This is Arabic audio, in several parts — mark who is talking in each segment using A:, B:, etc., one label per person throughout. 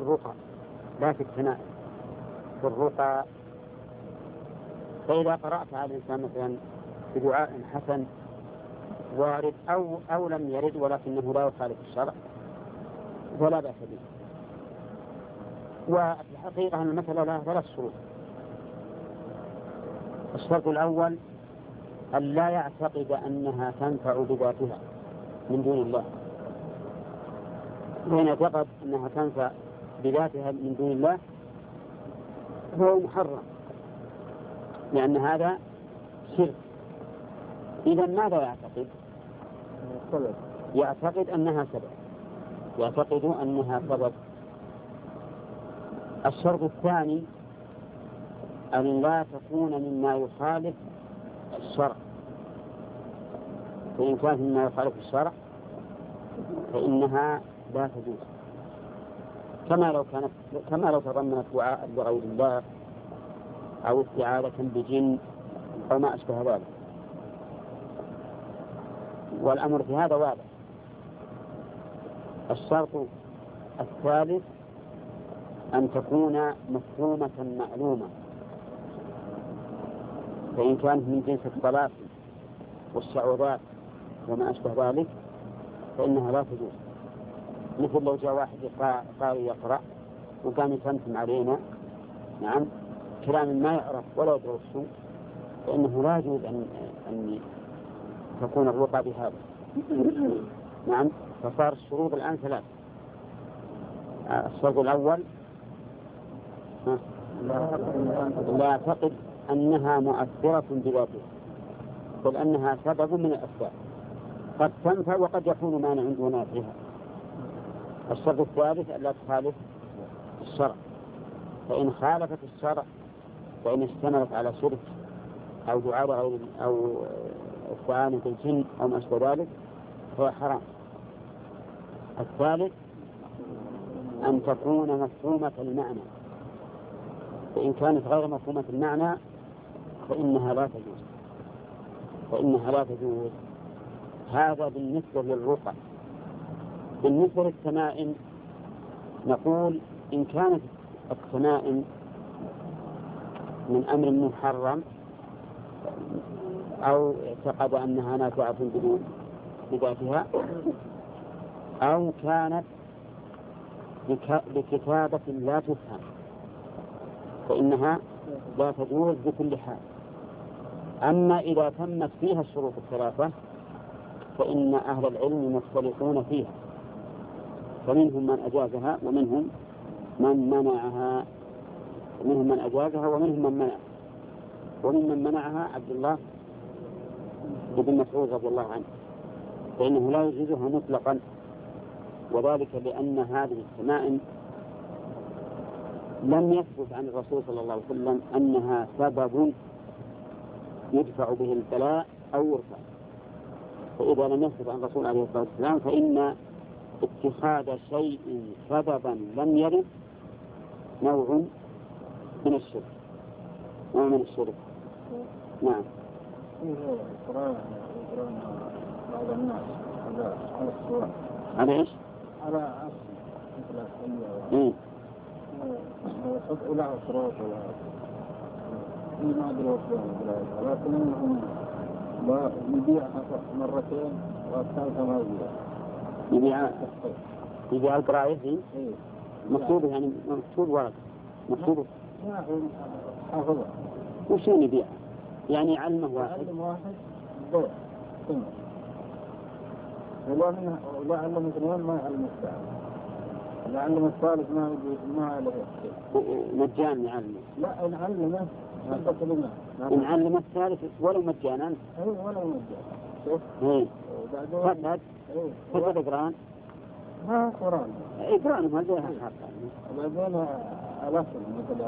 A: الرقى لا في التنائم، في الرقى. فإذا قرأت على الإنسان مثلا بدعاء حسن وارد أو لم يرد ولكنه لا يخالف الشرع فلا بأس به. وفي الحقيقة المسألة لها 3 شروط. الشرط الأول أن لا يعتقد أنها تنفع بذاتها من دون الله، وإن اعتقد أنها تنفع بذاتها من دون الله هو محرم، لأن هذا شرك. إذا ماذا يعتقد؟ يعتقد أنها سبب، يعتقد أنها سبب. الشرط الثاني أن لا تكون مما يخالف الشرع، فإن كانت مما يخالف الشرع فإنها لا تجوز، كما لو تضمنت دعاء لغير الله أو استعاذة بجن أو ما أشبه ذلك. والأمر في هذا واضح. الشرط الثالث أن تكون مفهومة معلومة، فإن كانت من جنس الطلاق والشعوذات وما أشبه ذلك فإنها لا تجوز. مثل لو جاء واحد قال يقرأ وقام يتمتم علينا نعم كلام ما يعرف ولا يدري السوء، فإنه لا يجوز أن تكون الرقى بهذا. نعم. فصار الشروط الآن 3. الشرط الأول لا يعتقد أنها مؤثرة بذاتها، بل أنها سبب من الأسباب، قد تنفع وقد يكون مانع دون نافعها. الشرط الثالث ألا تخالف الشرع، فإن خالفت الشرع فإن اشتملت على شرك أو دعاء غير أو استعانة بالجن أو ما أشبه ذلك فهو حرام. الثالث أن تكون مفهومة المعنى، فإن كانت غير مفهومة المعنى فإنها لا تجوز. هذا بالنسبة للرقى. بالنسبة للتمائم نقول إن كانت التمائم من أمر محرم أو اعتقد أنها نافعة بذاتها أو كانت بكتابة لا تفهم فإنها لا تجوز بكل حال. أما إذا تمت فيها الشروط 3 فإن أهل العلم مختلفون فيها، فمنهم من أجازها ومنهم من منعها، ومنهم من أجازها ومنهم من منعها. وممن منعها عبد الله بن مسعود رضي الله عنه، فإنه لا يجوزها مطلقا، وذلك لأن هذه التمائم لم يثبت عن الرسول صلى الله عليه وسلم أنها سبب يدفع به البلاء أو يرفع. فإذا لم يثبت عن الرسول عليه الصلاة والسلام فإن اتخاذ شيء سببا لم يرد نوع من الشرك. نعم.
B: بعض الناس على الصورة
A: على إيش؟
B: على عصر مثل الحية وحط إلى عصرات ولا ما أدري ولكن إنهم يبيعها مرتين والثالثة ما
A: يبيع القرائز مكتوب يعني مكتوب ورق مكتوب
B: حافظة
A: وش يبيع يعني يعلمه واحد
B: بيع ولا علم اثنين ما يعلم الثالث، لا علم الثالث ما علم
A: مجان يعلمه.
B: لا نعلمه
A: نعلم الثالث ولو مجانا.
B: ولو مجانا.
A: فتد قرآن.
B: ما قرآن.
A: قرآن ما جاء حق.
B: وبعدين الأصل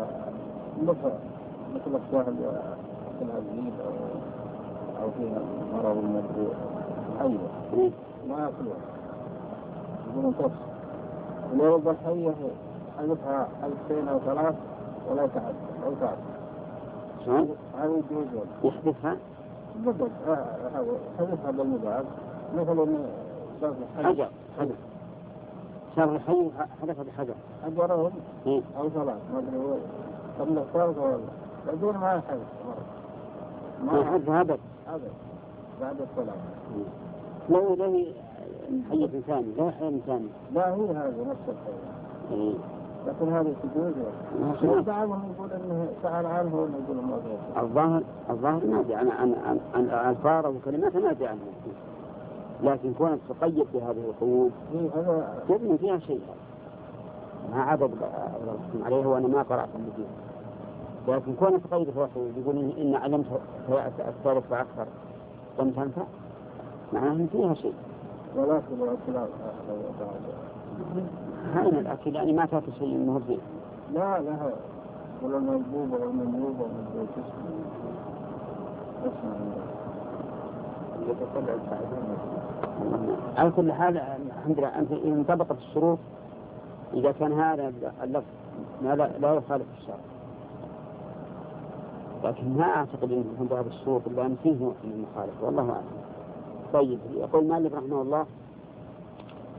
B: مثل الشهد العزيز أو فيها مرض المدروع أيوة ما يأكلون يقولون تص ولو بالحية حذفها 2 أو 3 ولا تعد أو تعد
A: شلون؟
B: هذا يجوز
A: يحذفها؟
B: بالضبط حذفها بالمبعد مثل حجر
A: صار الحي حدث بحجر
B: أجرهم
A: إيه؟
B: أو ثلاث ما أدري هو قبل الثالث ولا بعدين ما يحدث
A: ما يحدث أبد
B: بعد الصلاة.
A: لو حي إنساني لا حي إنساني.
B: لا هي هذه نفس الحياة.
A: إيه.
B: لكن هذه تجوز. ما بعضهم يقول إنه سأل عنه ولا يقول ما
A: ذي. الظاهر نادي عن ألفاظ وكلمات نادي عنه. لكن كونك تقيد بهذه القيود يبني فيها شيء. ما عدد عليه وأنا ما قرأت فيه. لكن كونك تقيد بهذه القيود يقول إن علمت الثالث فأكثر لم تنفع. معناه فيها شيء.
B: ولكن
A: هاي الأكل يعني ما تأكل شيء مهزئ.
B: لا ولا المنبوب ولا المنبوب ولا
A: على كل حال الحمد لله أنت إن انطبقت الشروط إذا كان هذا اللفظ لا يخالف الشرع. لكن ما أعتقد أن هذا الشروط إلا أن فيه نوع من المخالفة والله أعلم. طيب يقول مالك رحمه الله